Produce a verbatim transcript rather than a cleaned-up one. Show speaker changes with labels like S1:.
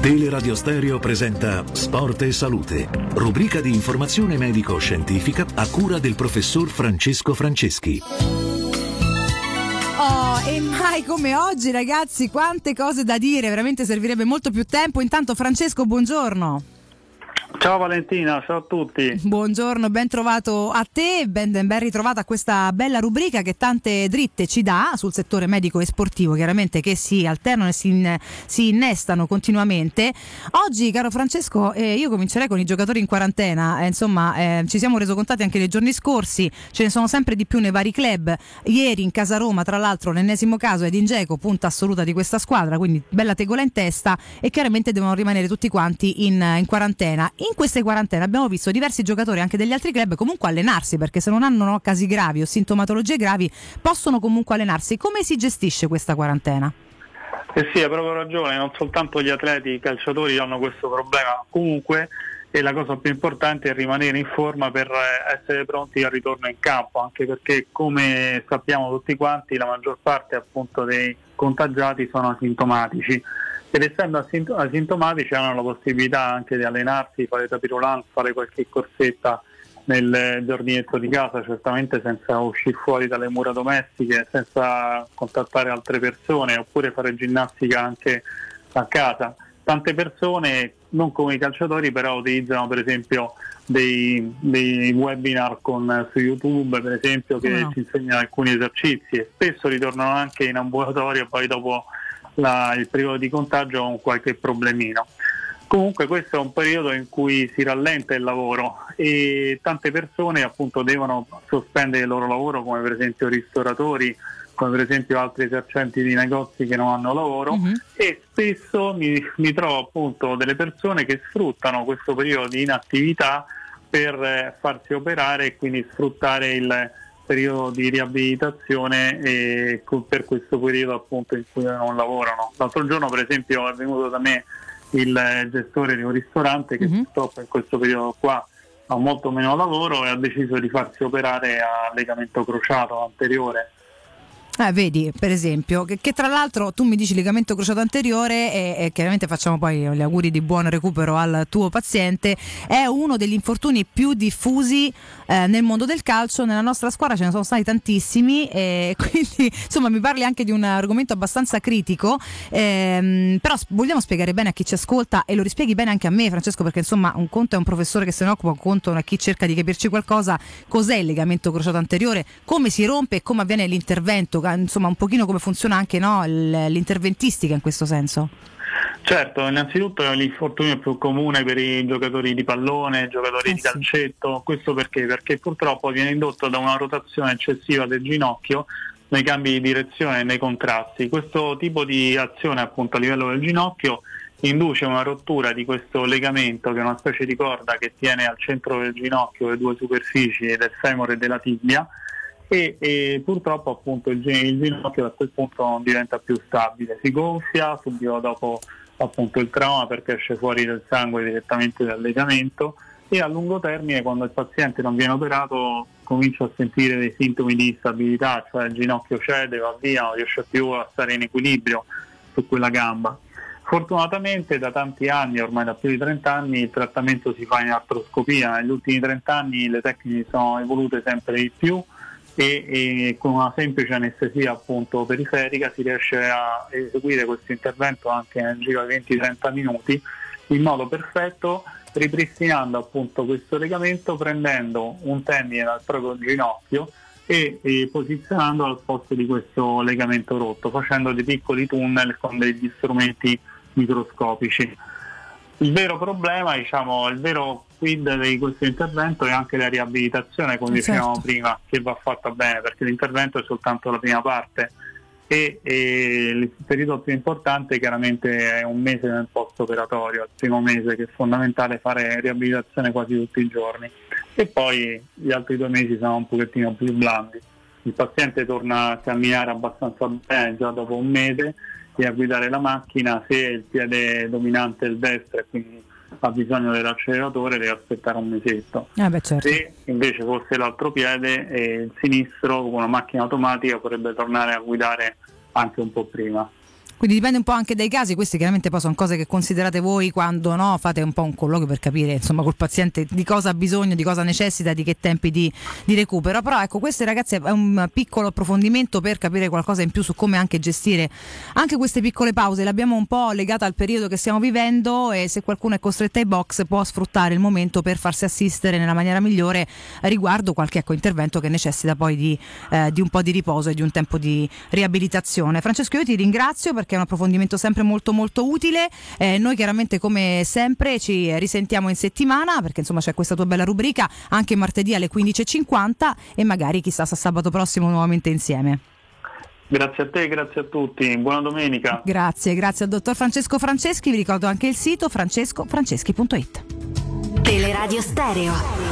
S1: Teleradio Stereo presenta Sport e Salute, rubrica di informazione medico-scientifica a cura del professor Francesco Franceschi.
S2: Oh, e mai come oggi, ragazzi, quante cose da dire, veramente servirebbe molto più tempo. Intanto, Francesco, buongiorno.
S3: Ciao Valentina, ciao a tutti.
S2: Buongiorno, ben trovato a te, ben, ben ritrovata a questa bella rubrica che tante dritte ci dà sul settore medico e sportivo, chiaramente, che si alternano e si, in, si innestano continuamente. Oggi, caro Francesco, eh, io comincerei con i giocatori in quarantena, eh, insomma eh, ci siamo reso contati anche nei giorni scorsi, ce ne sono sempre di più nei vari club. Ieri in casa Roma, tra l'altro, l'ennesimo caso, Edin Dzeko, punta assoluta di questa squadra, quindi bella tegola in testa, e chiaramente devono rimanere tutti quanti in, in quarantena. In queste quarantene abbiamo visto diversi giocatori anche degli altri club comunque allenarsi, perché se non hanno no, casi gravi o sintomatologie gravi possono comunque allenarsi. Come si gestisce questa quarantena?
S3: Eh sì, hai proprio ragione, non soltanto gli atleti, i calciatori hanno questo problema comunque, e la cosa più importante è rimanere in forma per essere pronti al ritorno in campo, anche perché, come sappiamo tutti quanti, la maggior parte appunto dei contagiati sono asintomatici. Ed essendo asintomatici hanno la possibilità anche di allenarsi, fare tapis-roulant, fare qualche corsetta nel giardinetto di casa, certamente senza uscire fuori dalle mura domestiche, senza contattare altre persone, oppure fare ginnastica anche a casa. Tante persone, non come i calciatori, però utilizzano per esempio dei, dei webinar con, su YouTube, per esempio, che no. ci insegnano alcuni esercizi, e spesso ritornano anche in ambulatorio poi dopo La, il periodo di contagio con qualche problemino. Comunque questo è un periodo in cui si rallenta il lavoro e tante persone appunto devono sospendere il loro lavoro, come per esempio ristoratori, come per esempio altri esercenti di negozi che non hanno lavoro, mm-hmm. e spesso mi, mi trovo appunto delle persone che sfruttano questo periodo di inattività per eh, farsi operare e quindi sfruttare il periodo di riabilitazione e per questo periodo appunto in cui non lavorano. L'altro giorno per esempio è venuto da me il gestore di un ristorante che mm-hmm. purtroppo in questo periodo qua ha molto meno lavoro e ha deciso di farsi operare a legamento crociato anteriore.
S2: Eh, vedi, per esempio, che, che tra l'altro tu mi dici legamento crociato anteriore e, e chiaramente facciamo poi gli auguri di buon recupero al tuo paziente. È uno degli infortuni più diffusi eh, nel mondo del calcio. Nella nostra squadra ce ne sono stati tantissimi e quindi insomma mi parli anche di un argomento abbastanza critico, ehm, però vogliamo spiegare bene a chi ci ascolta, e lo rispieghi bene anche a me, Francesco, perché insomma un conto è un professore che se ne occupa, un conto a chi cerca di capirci qualcosa. Cos'è il legamento crociato anteriore, come si rompe e come avviene l'intervento, insomma un pochino come funziona anche no, l'interventistica in questo senso.
S3: Certo, innanzitutto è l'infortunio più comune per i giocatori di pallone, giocatori eh di sì. calcetto. Questo perché? Perché purtroppo viene indotto da una rotazione eccessiva del ginocchio nei cambi di direzione e nei contrasti. Questo tipo di azione appunto a livello del ginocchio induce una rottura di questo legamento, che è una specie di corda che tiene al centro del ginocchio le due superfici del femore e della tibia, e, e purtroppo appunto il, il ginocchio a quel punto non diventa più stabile, si gonfia subito dopo appunto il trauma, perché esce fuori del sangue direttamente dal legamento, e a lungo termine, quando il paziente non viene operato, comincia a sentire dei sintomi di instabilità, cioè il ginocchio cede, va via, non riesce più a stare in equilibrio su quella gamba. Fortunatamente da tanti anni, ormai da più di trenta anni, il trattamento si fa in artroscopia. Negli ultimi trenta anni le tecniche sono evolute sempre di più e, e con una semplice anestesia appunto periferica si riesce a eseguire questo intervento anche nel giro di venti trenta minuti in modo perfetto, ripristinando appunto questo legamento, prendendo un tendine dal proprio ginocchio e, e posizionandolo al posto di questo legamento rotto, facendo dei piccoli tunnel con degli strumenti microscopici. Il vero problema, diciamo, il vero quid di questo intervento è anche la riabilitazione, come certo. dicevamo prima, che va fatta bene, perché l'intervento è soltanto la prima parte e, e il periodo più importante chiaramente è un mese nel post operatorio, il primo mese, che è fondamentale fare riabilitazione quasi tutti i giorni, e poi gli altri due mesi sono un pochettino più blandi. Il paziente torna a camminare abbastanza bene già dopo un mese e a guidare la macchina. Se il piede dominante è il destro e quindi ha bisogno dell'acceleratore, deve aspettare un mesetto.
S2: Ah beh, certo.
S3: Se invece fosse l'altro piede e il sinistro, con una macchina automatica, potrebbe tornare a guidare anche un po' prima.
S2: Quindi dipende un po' anche dai casi, queste chiaramente poi sono cose che considerate voi quando, no, fate un po' un colloquio per capire insomma col paziente di cosa ha bisogno, di cosa necessita, di che tempi di, di recupero. Però ecco, questo ragazzi è un piccolo approfondimento per capire qualcosa in più su come anche gestire anche queste piccole pause. L'abbiamo un po' legata al periodo che stiamo vivendo, e se qualcuno è costretto ai box può sfruttare il momento per farsi assistere nella maniera migliore riguardo qualche ecco, intervento che necessita poi di, eh, di un po' di riposo e di un tempo di riabilitazione. Francesco, io ti ringrazio perché è un approfondimento sempre molto molto utile. Eh, noi chiaramente come sempre ci risentiamo in settimana, perché insomma c'è questa tua bella rubrica anche martedì alle quindici e cinquanta, e magari chissà sa sabato prossimo nuovamente insieme.
S3: Grazie a te, grazie a tutti, buona domenica.
S2: Grazie, grazie al dottor Francesco Franceschi. Vi ricordo anche il sito francesco franceschi punto it.
S4: Teleradio Stereo.